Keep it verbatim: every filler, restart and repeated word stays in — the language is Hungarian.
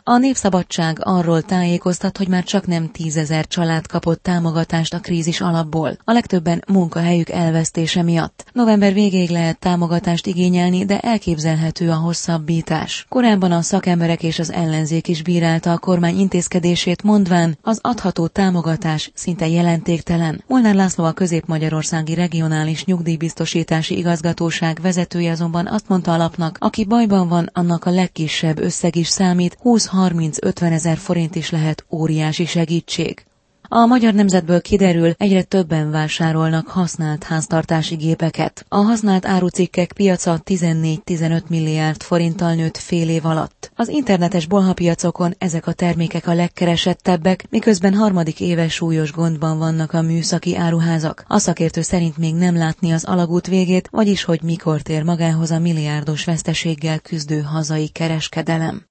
A Népszabadság arról tájékoztat, hogy már csak nem tízezer család kapott támogatást a krízis alapból, a legtöbben munkahelyük elvesztése miatt. November végéig lehet támogatást igényelni, de elképzelhető a hosszabbítás. Korábban a szakemberek és az ellenzék is bírálta a kormány intézkedését, mondván, az adható támogatás szinte jelentéktelen. Molnár László, a Közép-Magyarországi Regionális Nyugdíjbiztosítási Igazgatóság vezetője azonban azt mondta a lapnak, aki bajban van, annak a legkisebb összeg is számít, húsz-harminc-ötven ezer forint is lehet óriási segítség. A Magyar Nemzetből kiderül, egyre többen vásárolnak használt háztartási gépeket. A használt árucikkek piaca tizennégy-tizenöt milliárd forinttal nőtt fél év alatt. Az internetes bolhapiacokon ezek a termékek a legkeresettebbek, miközben harmadik éve súlyos gondban vannak a műszaki áruházak. A szakértő szerint még nem látni az alagút végét, vagyis hogy mikor tér magához a milliárdos veszteséggel küzdő hazai kereskedelem.